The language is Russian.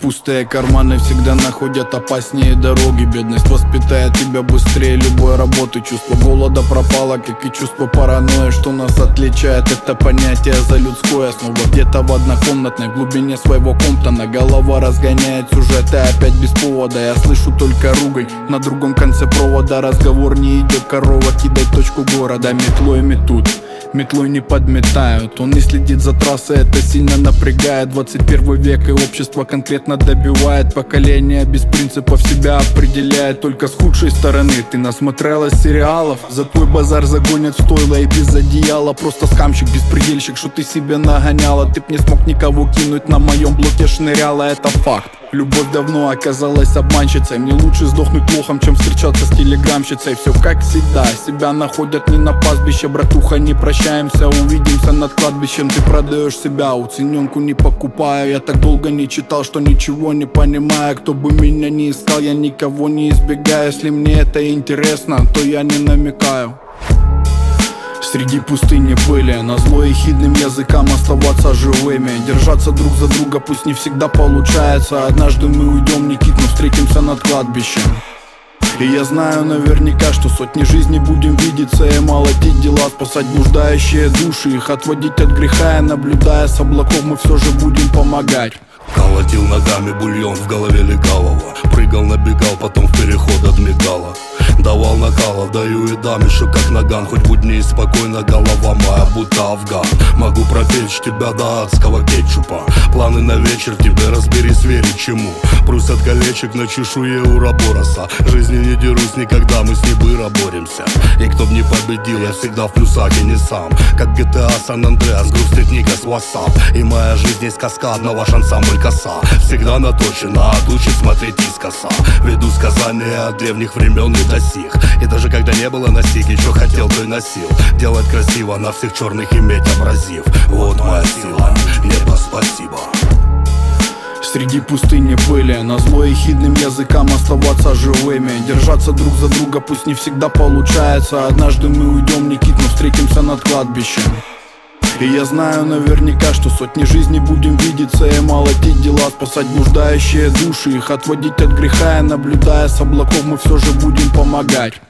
пустые карманы всегда находят опаснее дороги. Бедность воспитает тебя быстрее любой работы. Чувство голода пропало, как и чувство паранойи. Что нас отличает, это понятие за людское. Снова где-то в однокомнатной глубине своего комптона голова разгоняет сюжеты опять без повода. Я слышу только ругань на другом конце провода. Разговор не идет, корова кидать точку города. Метлой метут, метлой не подметают. Он не следит за трассой, это сильно напрягает. 21 век и общество конкретно добивает. Поколение без принципов себя определяет только с худшей стороны. Ты насмотрелась сериалов, за твой базар загонят в стойло и без одеяла. Просто скамщик, беспредельщик, что ты себе нагоняла. Ты б не смог никого кинуть, на моем блоке шныряла, это факт. Любовь давно оказалась обманщицей. Мне лучше сдохнуть лохом, чем встречаться с телеграмщицей. Все как всегда, себя находят не на пастбище. Братуха, не прощаемся, увидимся над кладбищем. Ты продаешь себя, уцененку не покупаю. Я так долго не читал, что ничего не понимаю. Кто бы меня не искал, я никого не избегаю. Если мне это интересно, то я не намекаю. Среди пустыни пыли, назло ехидным языкам оставаться живыми. Держаться друг за друга пусть не всегда получается. Однажды мы уйдем, Никит, но встретимся над кладбищем. И я знаю наверняка, что сотни жизней будем видеться и молотить дела, спасать блуждающие души, их отводить от греха. И наблюдая с облаков, мы все же будем помогать. Колотил ногами бульон, в голове легавого. Прыгал, набегал, потом в переход отмигала. Давал накала, даю и дам еще как наган. Хоть будни и спокойно, голова моя будто афган. Могу пропечь тебя до адского кетчупа. Планы на вечер, тебе разберись, верить чему. Прусят колечек на чешуе уробороса. Жизни не дерусь никогда, мы с Нибыро боремся. И кто б не победил, я всегда в плюсах и не сам. Как GTA San Andreas, грустит Никас WhatsApp. И моя жизнь есть каскадного шанса, мой коса. Всегда наточена, отучит смотреть искоса. Веду сказания от древних времен и до сих. И даже когда не было носики, что хотел, то и носил. Делать красиво, на всех черных иметь абразив. Вот моя сила, небо спасибо. Среди пустыни пыли, назло ехидным языкам оставаться живыми. Держаться друг за друга пусть не всегда получается. Однажды мы уйдем, Никит, но встретимся над кладбищем. И я знаю наверняка, что сотни жизней будем видеться и молотить дела, спасать блуждающие души, их отводить от греха. И наблюдая с облаков, мы все же будем помогать.